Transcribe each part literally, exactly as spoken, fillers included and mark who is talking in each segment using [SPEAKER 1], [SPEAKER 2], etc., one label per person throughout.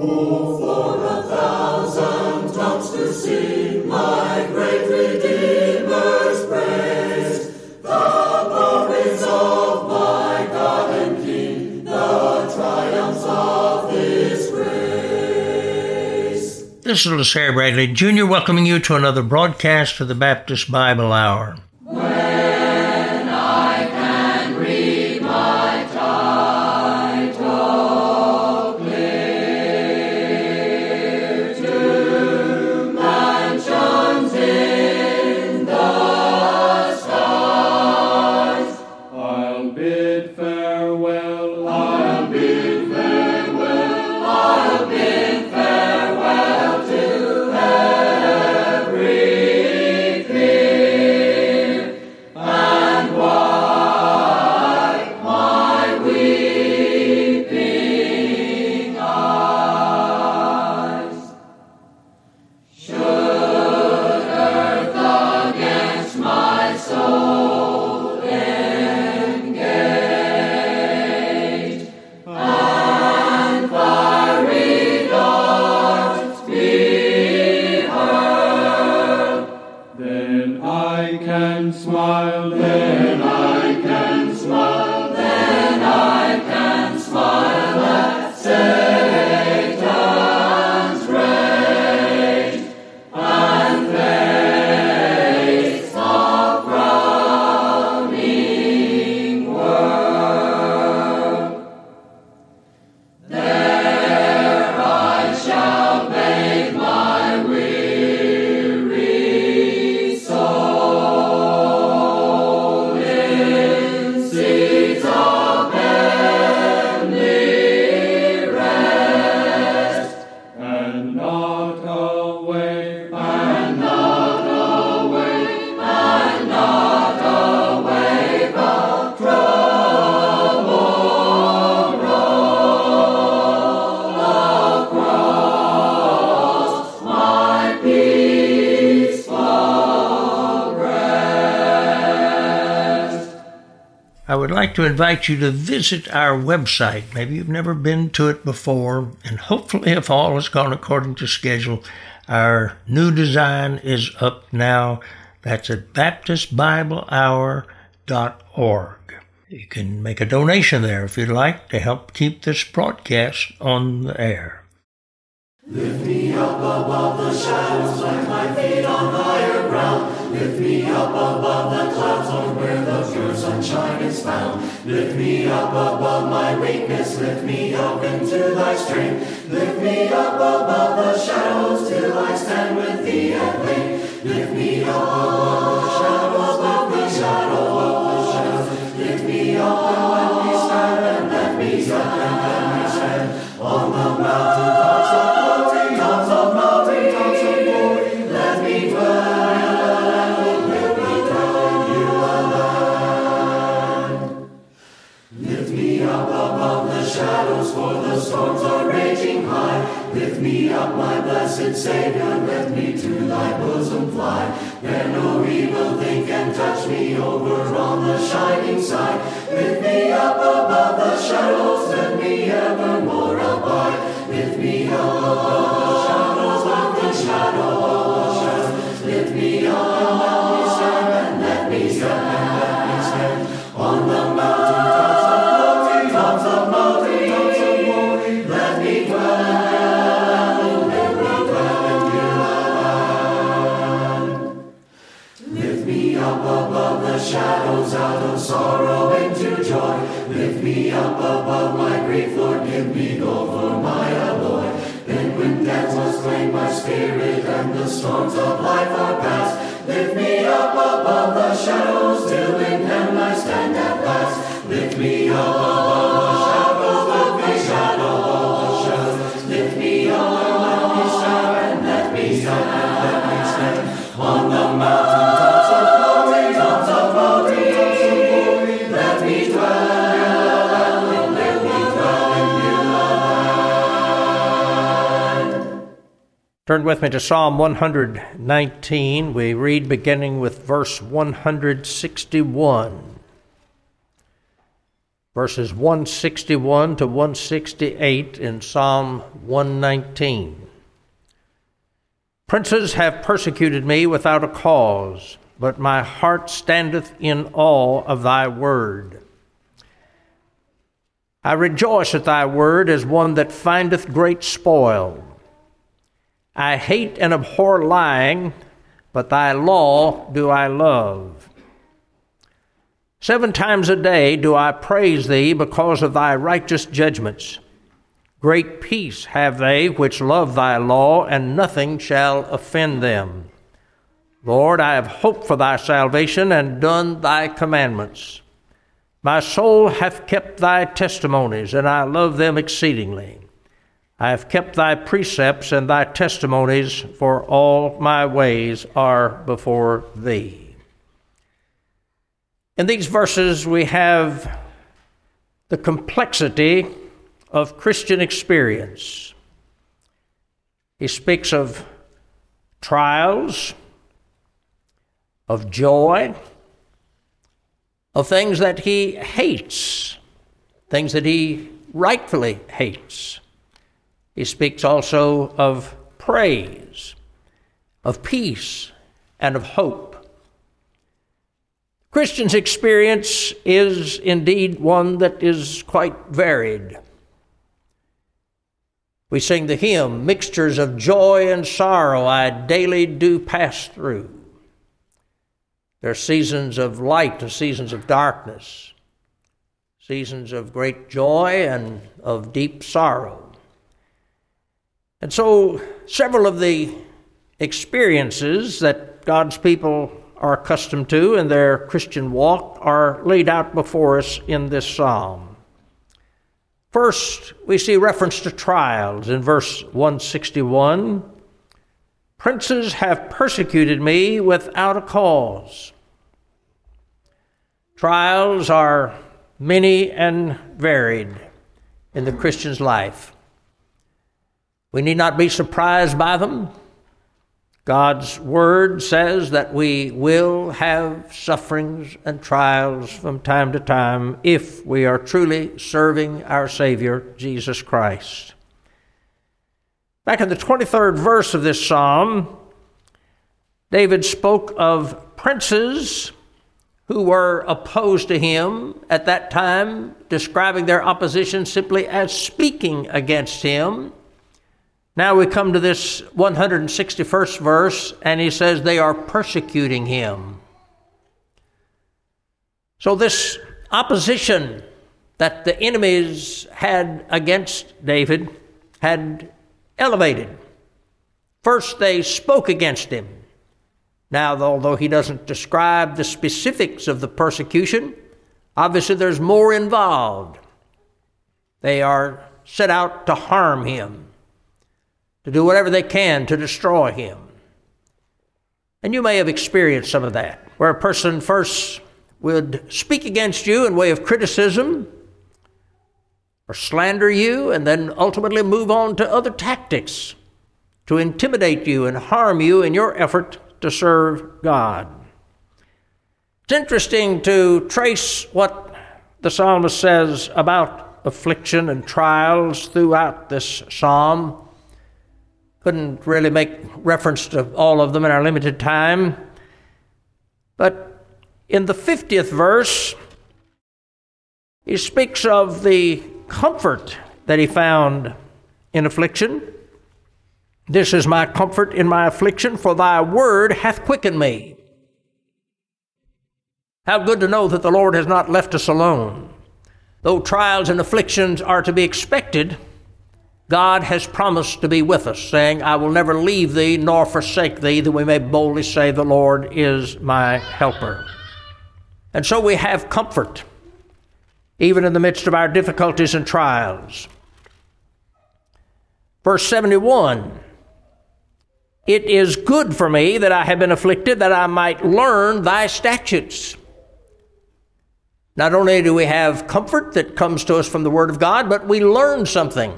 [SPEAKER 1] Oh, for a thousand tongues to sing my great Redeemer's praise, the glories of my God and King, the triumphs of His grace.
[SPEAKER 2] This is LaSalle Bradley Junior welcoming you to another broadcast of the Baptist Bible Hour. I would like to invite you to visit our website. Maybe you've never been to it before, and hopefully if all has gone according to schedule, our new design is up now. That's at baptist bible hour dot org. You can make a donation there if you'd like to help keep this broadcast on the air.
[SPEAKER 1] Lift me up above the shadows, plant my feet on higher ground. Lift me up above the clouds, Lord, where the pure sunshine is found. Lift me up above my weakness, lift me up into thy strength. Lift me up above the shadows, till I stand with thee at length. Lift me up above the shadows, above the shadow of the shadows. Lift me up and let me stand, and let me stand, and let me stand on the mountain tops of glory, tops of mountain tops of glory. Let me dwell. Shadows, for the storms are raging high. Lift me up, my blessed Savior, let me to thy bosom fly. There no evil thing can touch me over on the shining side. Lift me up above the shadows, let me evermore abide. Lift me up above the shadows, above the shadow of the shadows. Lift me up and let me stand, and let me stand, and let me stand on the mountain tops of glory, tops of mountain. Above the shadows, out of sorrow into joy. Lift me up above my grief, Lord, give me gold for my alloy. Then when death was claimed my spirit, and the storms of life are past, lift me up above the shadows, till in heaven I stand at last. Lift me up above the shadows, above the shadow of the shadows. Lift me up and let me stand, and let me stand, and let me stand on the mountain tops of glory, tops of glory, tops of glory. Let me dwell, let me dwell in your land.
[SPEAKER 2] Turn with me to Psalm one nineteen. We read beginning with verse one sixty-one. verses one sixty-one to one sixty-eight in Psalm one nineteen. Princes have persecuted me without a cause, but my heart standeth in awe of thy word. I rejoice at thy word as one that findeth great spoil. I hate and abhor lying, but thy law do I love. Seven times a day do I praise thee because of thy righteous judgments. Great peace have they which love thy law, and nothing shall offend them. Lord, I have hoped for thy salvation and done thy commandments. My soul hath kept thy testimonies, and I love them exceedingly. I have kept thy precepts and thy testimonies, for all my ways are before thee. In these verses, we have the complexity of Christian experience. He speaks of trials, of joy, of things that he hates, things that he rightfully hates. He speaks also of praise, of peace, and of hope. Christian's experience is indeed one that is quite varied. We sing the hymn, "Mixtures of joy and sorrow I daily do pass through." There are seasons of light and seasons of darkness, seasons of great joy and of deep sorrow. And so several of the experiences that God's people are accustomed to in their Christian walk are laid out before us in this psalm. First, we see reference to trials in verse one sixty-one. Princes have persecuted me without a cause. Trials are many and varied in the Christian's life. We need not be surprised by them. God's word says that we will have sufferings and trials from time to time if we are truly serving our Savior, Jesus Christ. Back in the twenty-third verse of this psalm, David spoke of princes who were opposed to him at that time, describing their opposition simply as speaking against him. Now we come to this one hundred sixty-first verse, and he says they are persecuting him. So this opposition that the enemies had against David had elevated. First, they spoke against him. Now, although he doesn't describe the specifics of the persecution, obviously there's more involved. They are set out to harm him, to do whatever they can to destroy him. And you may have experienced some of that, where a person first would speak against you in way of criticism or slander you, and then ultimately move on to other tactics to intimidate you and harm you in your effort to serve God. It's interesting to trace what the psalmist says about affliction and trials throughout this psalm. Couldn't really make reference to all of them in our limited time. But in the fiftieth verse, he speaks of the comfort that he found in affliction. This is my comfort in my affliction, for thy word hath quickened me. How good to know that the Lord has not left us alone. Though trials and afflictions are to be expected, God has promised to be with us, saying, I will never leave thee nor forsake thee, that we may boldly say, the Lord is my helper. And so we have comfort, even in the midst of our difficulties and trials. Verse seventy-one, it is good for me that I have been afflicted, that I might learn thy statutes. Not only do we have comfort that comes to us from the Word of God, but we learn something.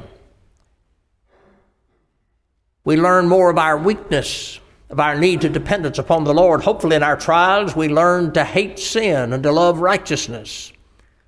[SPEAKER 2] We learn more of our weakness, of our need to dependence upon the Lord. Hopefully in our trials, we learn to hate sin and to love righteousness.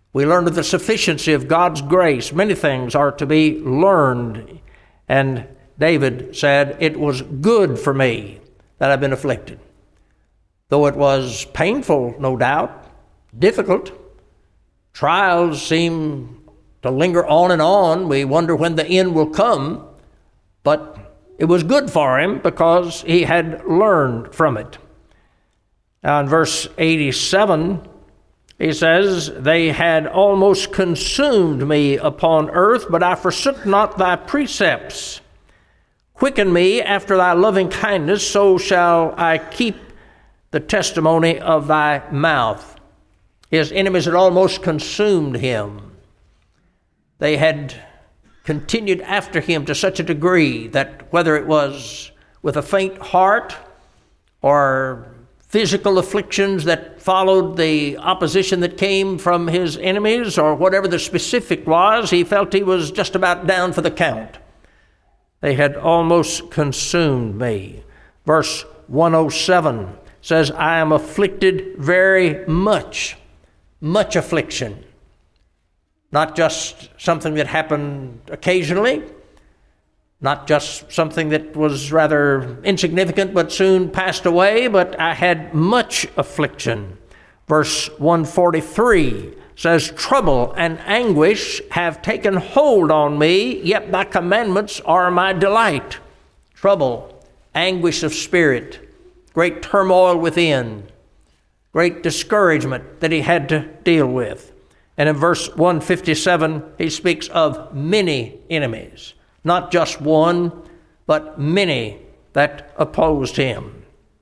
[SPEAKER 2] We learn of the sufficiency of God's grace. Many things are to be learned. And David said, "It was good for me that I've been afflicted." Though it was painful, no doubt, difficult, trials seem to linger on and on. We wonder when the end will come, but it was good for him because he had learned from it. Now in verse eighty-seven, he says, "They had almost consumed me upon earth, but I forsook not thy precepts. Quicken me after thy loving kindness, so shall I keep the testimony of thy mouth." His enemies had almost consumed him. They had continued after him to such a degree that whether it was with a faint heart or physical afflictions that followed the opposition that came from his enemies, or whatever the specific was, he felt he was just about down for the count. They had almost consumed me. Verse one oh seven says, "I am afflicted very much," much affliction. Not just something that happened occasionally, not just something that was rather insignificant but soon passed away, but I had much affliction. Verse one forty-three says, "Trouble and anguish have taken hold on me, yet thy commandments are my delight." Trouble, anguish of spirit, great turmoil within, great discouragement that he had to deal with. And in verse one fifty-seven, he speaks of many enemies. Not just one, but many that opposed him.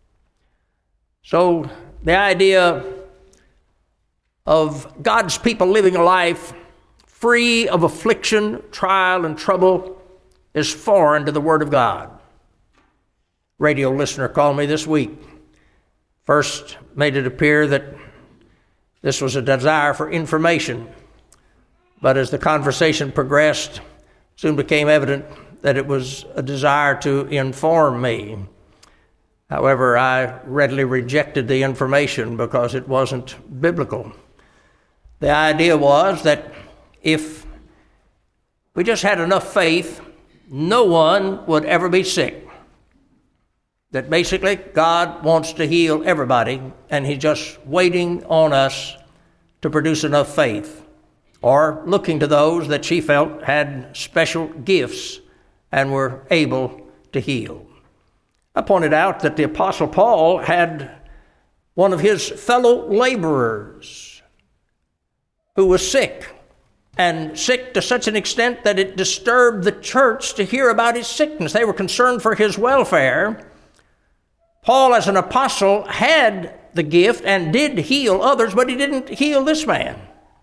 [SPEAKER 2] So the idea of God's people living a life free of affliction, trial, and trouble is foreign to the Word of God. Radio listener called me this week. First made it appear that this was a desire for information, but as the conversation progressed, soon became evident that it was a desire to inform me. However, I readily rejected the information because it wasn't biblical. The idea was that if we just had enough faith, no one would ever be sick. That basically God wants to heal everybody, and he's just waiting on us to produce enough faith, or looking to those that she felt had special gifts and were able to heal. I pointed out that the Apostle Paul had one of his fellow laborers who was sick, and sick to such an extent that it disturbed the church to hear about his sickness. They were concerned for his welfare. Paul, as an apostle, had the gift and did heal others, but he didn't heal this man.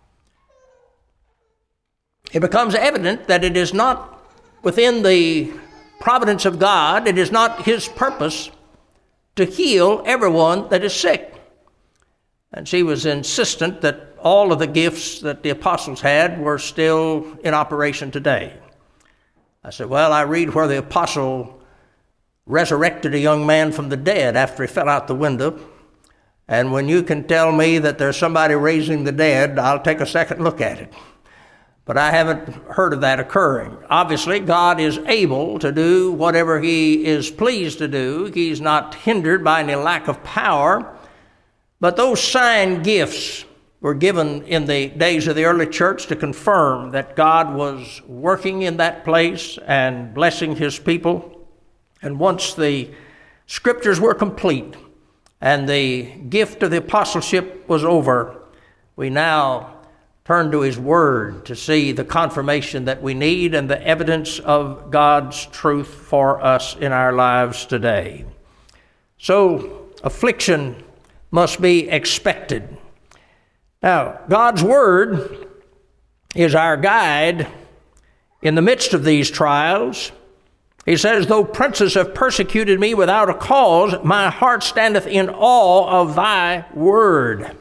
[SPEAKER 2] It becomes evident that it is not within the providence of God, it is not his purpose to heal everyone that is sick. And she was insistent that all of the gifts that the apostles had were still in operation today. I said, well, I read where the apostle resurrected a young man from the dead after he fell out the window. And when you can tell me that there's somebody raising the dead, I'll take a second look at it. But I haven't heard of that occurring. Obviously, God is able to do whatever he is pleased to do. He's not hindered by any lack of power. But those sign gifts were given in the days of the early church to confirm that God was working in that place and blessing his people. And once the scriptures were complete and the gift of the apostleship was over, we now turn to his word to see the confirmation that we need and the evidence of God's truth for us in our lives today. So affliction must be expected. Now, God's word is our guide in the midst of these trials. He says, though princes have persecuted me without a cause, my heart standeth in awe of thy word.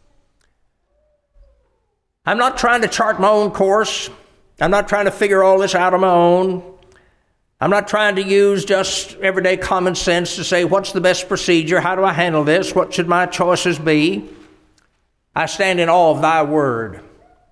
[SPEAKER 2] I'm not trying to chart my own course. I'm not trying to figure all this out on my own. I'm not trying to use just everyday common sense to say, what's the best procedure? How do I handle this? What should my choices be? I stand in awe of thy word.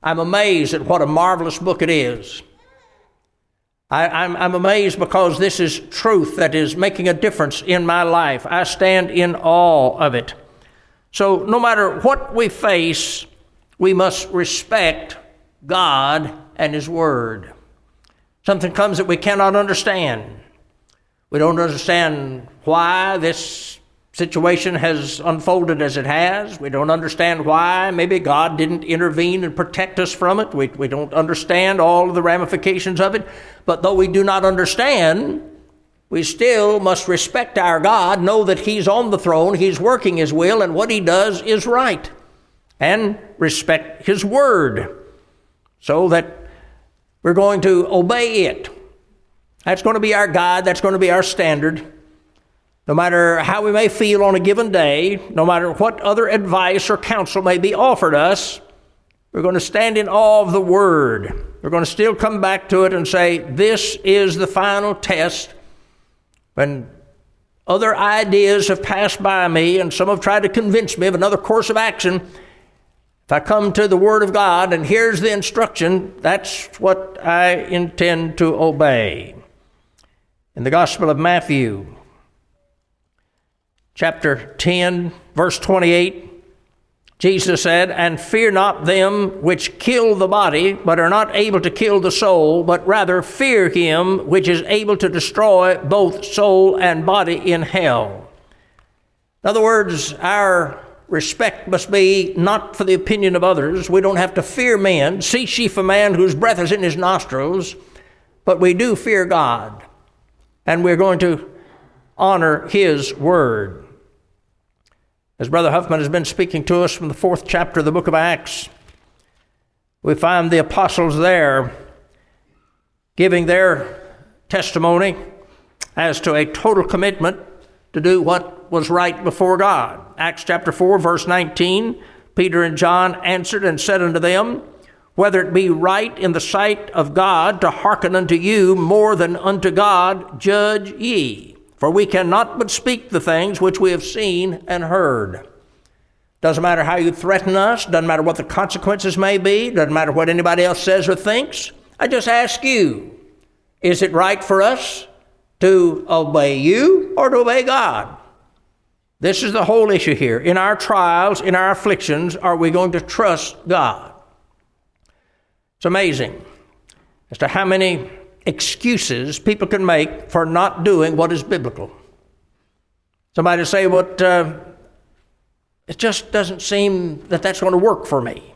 [SPEAKER 2] I'm amazed at what a marvelous book it is. I, I'm, I'm amazed because this is truth that is making a difference in my life. I stand in awe of it. So no matter what we face, we must respect God and His Word. Something comes that we cannot understand. We don't understand why this situation has unfolded as it has. We don't understand why maybe God didn't intervene and protect us from it. We, we don't understand all of the ramifications of it. But though we do not understand, we still must respect our God, know that He's on the throne, He's working His will, and what He does is right. And respect His Word so that we're going to obey it. That's going to be our guide. That's going to be our standard. No matter how we may feel on a given day, no matter what other advice or counsel may be offered us, we're going to stand in awe of the Word. We're going to still come back to it and say, this is the final test. When other ideas have passed by me and some have tried to convince me of another course of action, if I come to the Word of God and here's the instruction, that's what I intend to obey. In the Gospel of Matthew, chapter ten, verse twenty-eight, Jesus said, "And fear not them which kill the body, but are not able to kill the soul, but rather fear Him which is able to destroy both soul and body in hell." In other words, our respect must be not for the opinion of others. We don't have to fear men. Cease ye from man whose breath is in his nostrils, but we do fear God, and we're going to honor His Word. As Brother Huffman has been speaking to us from the fourth chapter of the book of Acts, we find the apostles there giving their testimony as to a total commitment to do what was right before God. Acts chapter four, verse nineteen, Peter and John answered and said unto them, "Whether it be right in the sight of God to hearken unto you more than unto God, judge ye. For we cannot but speak the things which we have seen and heard." Doesn't matter how you threaten us, doesn't matter what the consequences may be, doesn't matter what anybody else says or thinks. I just ask you, is it right for us to obey you or to obey God? This is the whole issue here. In our trials, in our afflictions, are we going to trust God? It's amazing as to how many excuses people can make for not doing what is biblical. Somebody say, "What? Uh, it just doesn't seem that that's going to work for me."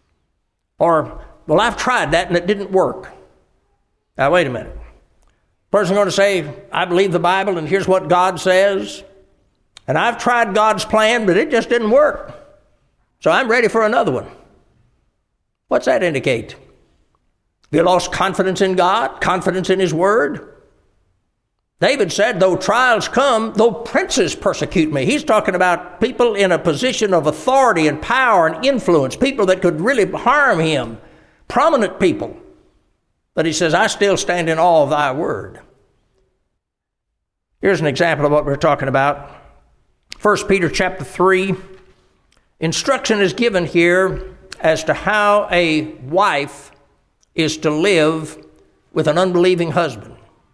[SPEAKER 2] Or, "Well, I've tried that and it didn't work." Now, wait a minute. Person going to say, "I believe the Bible and here's what God says, and I've tried God's plan, but it just didn't work. So I'm ready for another one." What's that indicate? Have you lost confidence in God, confidence in His Word? David said, "Though trials come, though princes persecute me." He's talking about people in a position of authority and power and influence, people that could really harm him, prominent people. But he says, "I still stand in awe of thy word." Here's an example of what we're talking about. First Peter chapter three. Instruction is given here as to how a wife is to live with an unbelieving husband.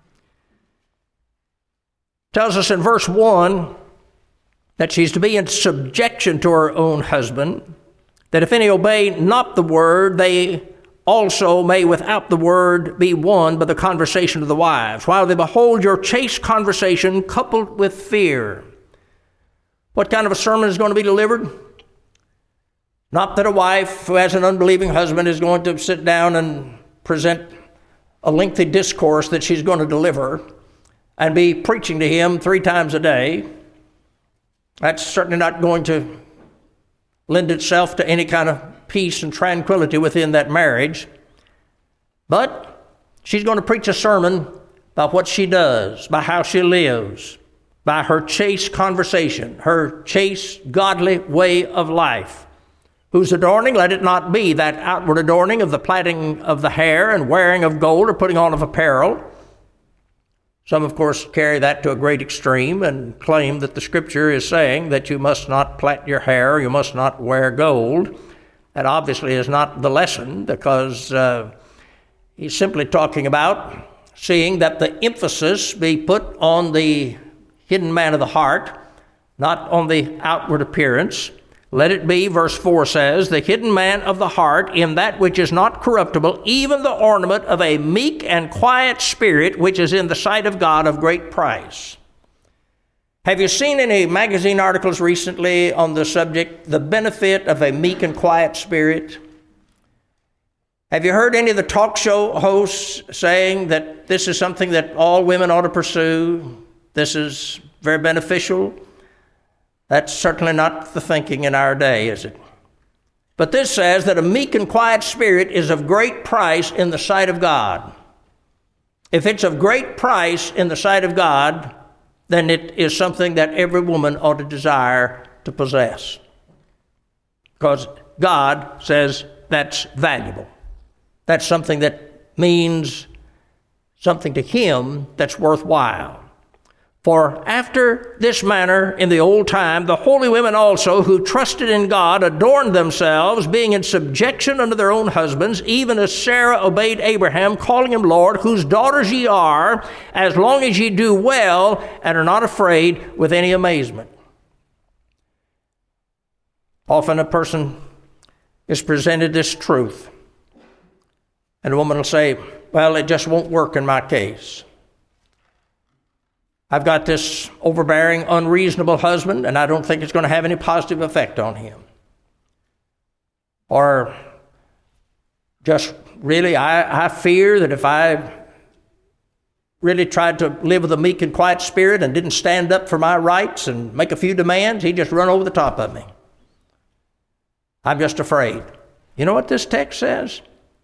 [SPEAKER 2] Tells us in verse one that she's to be in subjection to her own husband, that if any obey not the word, they also may without the word be won by the conversation of the wives, while they behold your chaste conversation coupled with fear. What kind of a sermon is going to be delivered? Not that a wife who has an unbelieving husband is going to sit down and present a lengthy discourse that she's going to deliver and be preaching to him three times a day. That's certainly not going to lend itself to any kind of peace and tranquility within that marriage. But she's going to preach a sermon by what she does, by how she lives, by her chaste conversation, her chaste, godly way of life. Whose adorning, let it not be that outward adorning of the plaiting of the hair and wearing of gold or putting on of apparel. Some, of course, carry that to a great extreme and claim that the Scripture is saying that you must not plait your hair, you must not wear gold. That obviously is not the lesson, because uh, he's simply talking about seeing that the emphasis be put on the hidden man of the heart, not on the outward appearance. Let it be, verse four says, the hidden man of the heart in that which is not corruptible, even the ornament of a meek and quiet spirit, which is in the sight of God of great price. Have you seen any magazine articles recently on the subject, the benefit of a meek and quiet spirit? Have you heard any of the talk show hosts saying that this is something that all women ought to pursue? This is very beneficial? That's certainly not the thinking in our day, is it? But this says that a meek and quiet spirit is of great price in the sight of God. If it's of great price in the sight of God, then it is something that every woman ought to desire to possess. Because God says that's valuable. That's something that means something to Him that's worthwhile. For after this manner in the old time, the holy women also who trusted in God adorned themselves, being in subjection unto their own husbands, even as Sarah obeyed Abraham, calling him Lord, whose daughters ye are, as long as ye do well and are not afraid with any amazement. Often a person is presented this truth, and a woman will say, well, it just won't work in my case. I've got this overbearing, unreasonable husband, and I don't think it's going to have any positive effect on him. Or just really, I, I fear that if I really tried to live with a meek and quiet spirit and didn't stand up for my rights and make a few demands, he'd just run over the top of me. I'm just afraid. You know what this text says?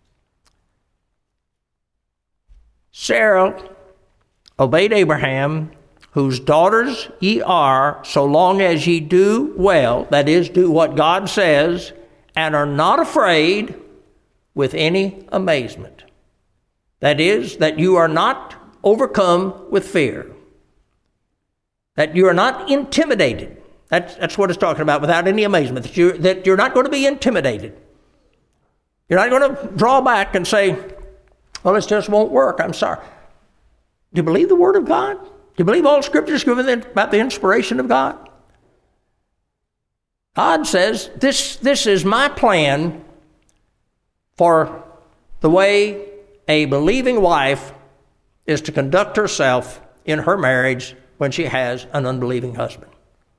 [SPEAKER 2] Sarah obeyed Abraham, whose daughters ye are, so long as ye do well, that is, do what God says, and are not afraid with any amazement. That is, that you are not overcome with fear. That you are not intimidated. That's, that's what it's talking about, without any amazement. That you're, that you're not going to be intimidated. You're not going to draw back and say, well, it just won't work. I'm sorry. Do you believe the Word of God? Do you believe all Scripture is given about the inspiration of God? God says, this, this is my plan for the way a believing wife is to conduct herself in her marriage when she has an unbelieving husband.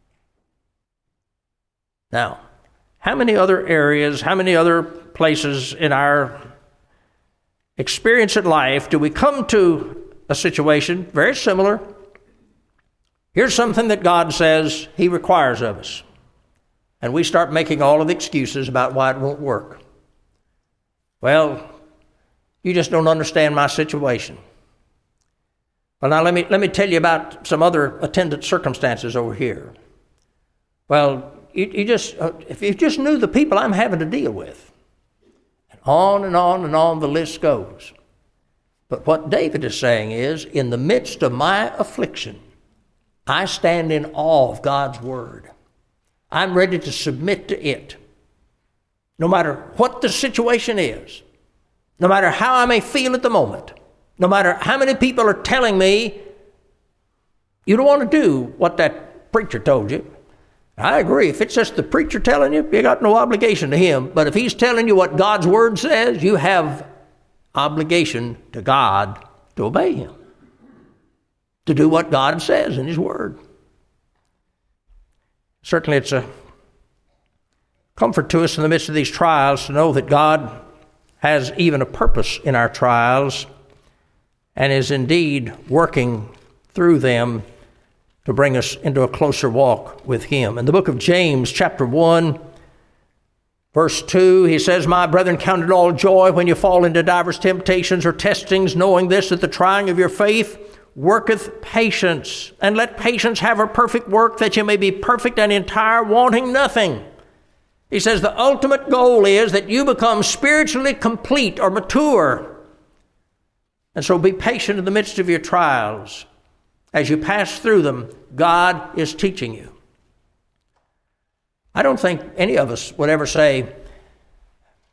[SPEAKER 2] Now, how many other areas, how many other places in our experience in life do we come to a situation very similar? Here's something that God says He requires of us, and we start making all of the excuses about why it won't work. Well, you just don't understand my situation. Well, now let me let me tell you about some other attendant circumstances over here. Well, you, you just uh, if you just knew the people I'm having to deal with, and on and on and on the list goes. But what David is saying is, in the midst of my affliction, I stand in awe of God's Word. I'm ready to submit to it. No matter what the situation is, no matter how I may feel at the moment, no matter how many people are telling me, you don't want to do what that preacher told you. I agree. If it's just the preacher telling you, you got no obligation to him. But if he's telling you what God's Word says, you have obligation to God to obey Him, to do what God says in His Word. Certainly it's a comfort to us in the midst of these trials to know that God has even a purpose in our trials and is indeed working through them to bring us into a closer walk with Him. In the book of James, chapter one, verse two, he says, my brethren, count it all joy when you fall into divers temptations or testings, knowing this, that the trying of your faith worketh patience. And let patience have her perfect work, that you may be perfect and entire, wanting nothing. He says the ultimate goal is that you become spiritually complete or mature. And so be patient in the midst of your trials. As you pass through them, God is teaching you. I don't think any of us would ever say,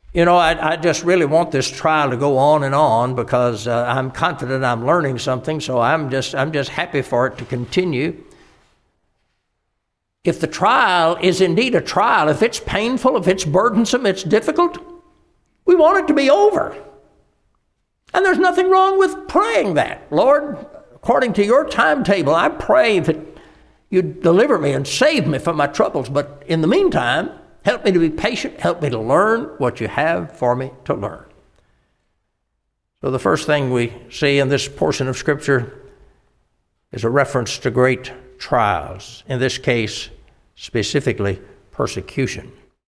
[SPEAKER 2] You know, I, I just really want this trial to go on and on because uh, I'm confident I'm learning something, so I'm just I'm just happy for it to continue. If the trial is indeed a trial, if it's painful, if it's burdensome, it's difficult, we want it to be over. And there's nothing wrong with praying that. Lord, according to your timetable, I pray that you deliver me and save me from my troubles. But in the meantime, help me to be patient. Help me to learn what you have for me to learn. So the first thing we see in this portion of Scripture is a reference to great trials. In this case, specifically persecution.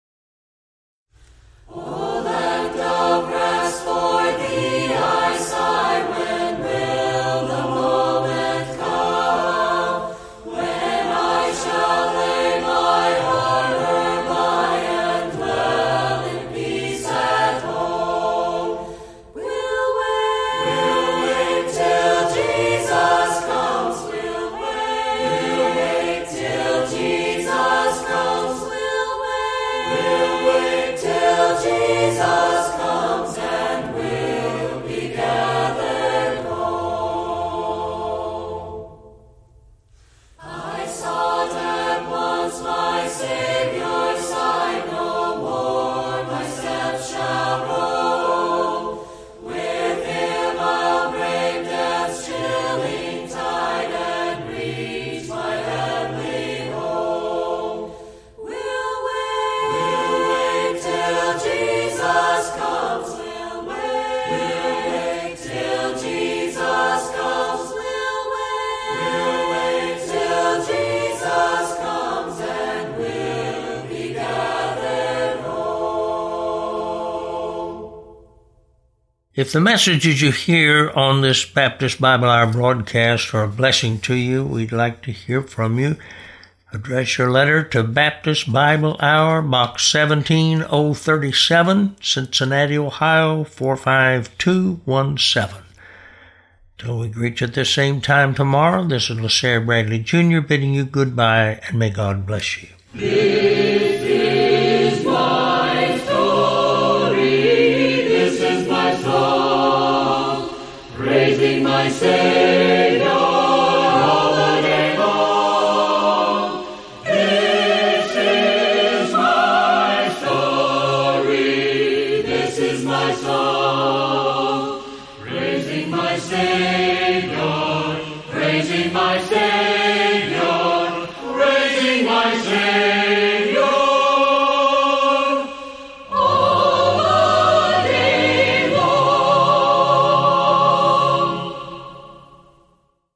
[SPEAKER 2] If the messages you hear on this Baptist Bible Hour broadcast are a blessing to you, we'd like to hear from you. Address your letter to Baptist Bible Hour, Box seventeen oh thirty-seven, Cincinnati, Ohio, four five two one seven. Till we greet you at the same time tomorrow, this is LaSalle Bradley Junior bidding you goodbye, and may God bless you.
[SPEAKER 1] This is my story, this is my song, praising my Savior all the day long. This is my story, this is my song, praising my Savior, praising my Savior.